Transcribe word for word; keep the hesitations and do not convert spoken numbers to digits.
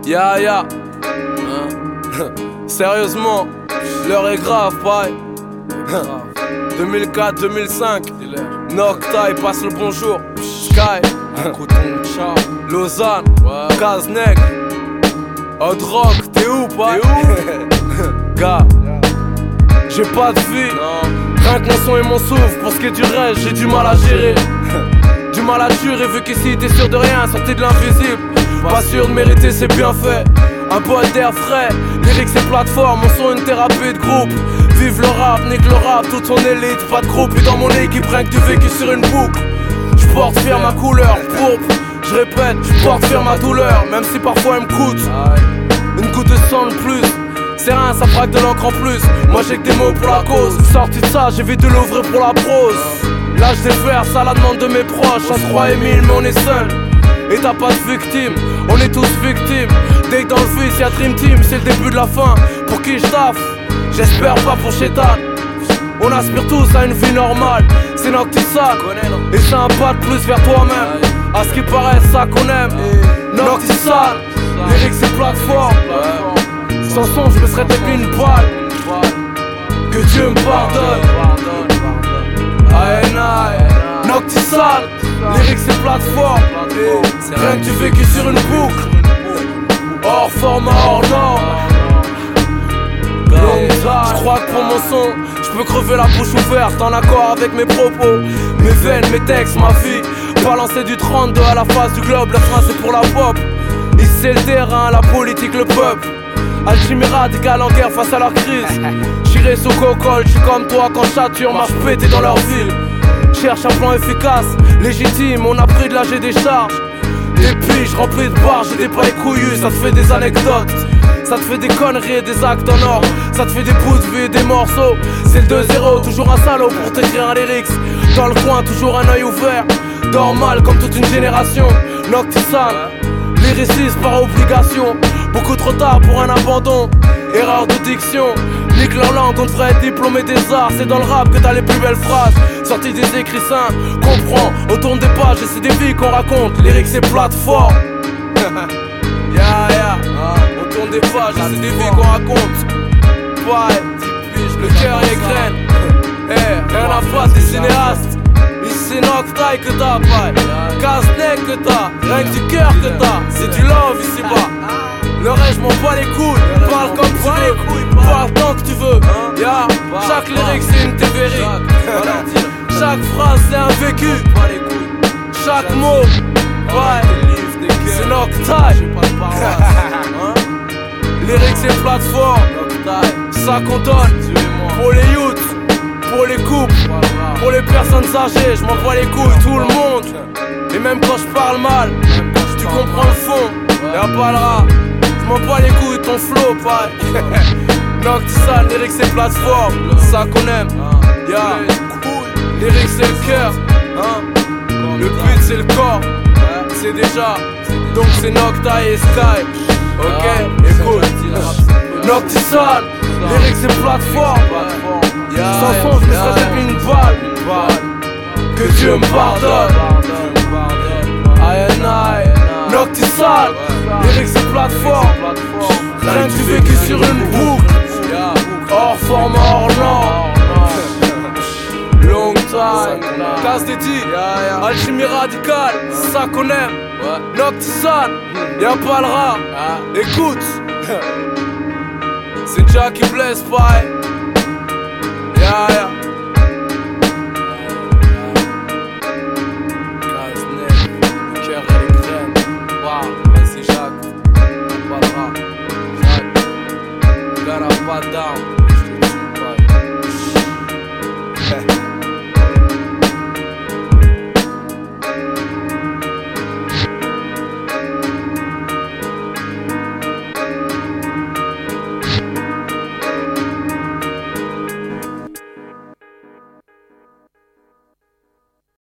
Ya ya hein? Sérieusement, l'heure est grave, pareil. deux mille quatre deux mille cinq, Nocta, il passe le bonjour. Sky, Lausanne, Kaznek, Hot Rock, t'es où, pareil? Gars, j'ai pas de vie, rien que mon son et mon souffle. Pour ce qui est du reste, j'ai du mal à gérer. Du mal à jurer vu qu'ici t'es sûr de rien, sorti de l'invisible. Pas sûr de mériter ses bienfaits. Un bol d'air frais, lyrics et plateformes, mon son une thérapie de groupe. Vive le rap, nique le rap, toute son élite. Pas de groupe, et dans mon équipe, rien que du vécu sur une boucle. J'porte fier ma couleur, pourpre. Je répète, j'porte fier ma douleur, même si parfois elle me coûte une goutte de sang de plus. C'est rien, ça braque de l'encre en plus. Moi j'ai que des mots pour la cause. Sorti de ça, j'évite de l'ouvrir pour la prose. L'âge des fers, ça la demande de mes proches. On se croit mille, mais on est seul. Et t'as pas de victime, on est tous victimes. Dès que dans le fils y'a Dream Team, c'est le début de la fin. Pour qui je taffe, j'espère pas pour Chétan. On aspire tous à une vie normale. C'est Noctisal, et c'est un pas de plus vers toi-même. À ce qui paraît, ça qu'on aime. Noctisal, lyrics et plateformes. Sans son, je me serais tapé une balle. Que Dieu me pardonne. Aïe aïe, Noctisal, lyrics et plateformes. Rien que du vécu sur une boucle. Hors format, hors norme. Je crois que pour mon son, je peux crever la bouche ouverte en accord avec mes propos. Mes veines, mes textes, ma vie. Balancer du trente-deux à la face du globe, le frein c'est pour la pop. Ici c'est le terrain, la politique, le peuple. Alchimie radicale en guerre face à leur crise. J'irai sous cocole, je suis comme toi quand Chature marche pété dans leur ville. Cherche un plan efficace, légitime, on a pris de l'âge et des charges. Des piges remplies de barres, j'ai des pailles couillus, ça te fait des anecdotes. Ça te fait des conneries et des actes en or. Ça te fait des bouts de vie et des morceaux. C'est le deux zéro, toujours un salaud pour t'écrire un lyrics. Dans le coin, toujours un œil ouvert. Dors mal comme toute une génération. Noctisal, lyriciste par obligation. Beaucoup trop tard pour un abandon. Erreur de diction, nique leur langue, on devrait être diplômé des arts. C'est dans le rap que t'as les plus belles phrases. Sorties des écrits simples, comprends. Autour des pages et c'est des vies qu'on raconte. Lyrics et plateformes. Ya ya, autour des pages et c'est des vies qu'on raconte. Ouais, le cœur et les graines. Eh, rien à faire des cinéastes. Ici c'est Nocta que t'as, paille. Kaznek que t'as, rien que du cœur que t'as. C'est du love ici bas. Le reste, je m'en bats les couilles. Parle comme tu veux, parle tant que tu veux. Yeah. Chaque lyrique, c'est une théorie. Chaque phrase, c'est un vécu. Chaque mot, ouais, c'est Nocta. Lyrics et plateformes, ça qu'on donne. Pour les youths, pour les couples, pour les personnes âgées, je m'en bats les couilles, tout le monde. Et même quand je parle mal, tu comprends le fond. Y'a pas le rat. Je m'en bats les couilles, ton flow, pareil. Noctisal, lyrics et plateformes, ça qu'on aime. Yeah. Lyrics c'est le cœur, hein. Le but c'est le corps, c'est déjà. Donc c'est Nocta et Sky. Ok, écoute. Noctisal, lyrics et plateformes. Sans son, je me serais tapé une balle. Que Dieu me pardonne. Aïe aïe. Noctisal, lyrics et plateformes. Rien que du vécu sur une boucle. Hors format, hors norme. Long time, casse dédié, alchimie radicale, ça qu'on aime. Noctisal, y'a pas le rat. Écoute, c'est Jack qui blesse, pareil. Ya ya. Kaznek, le cœur et les graines. Waouh, vas-y Jacques, y'a pas le rat. Jacques, gotta pas down.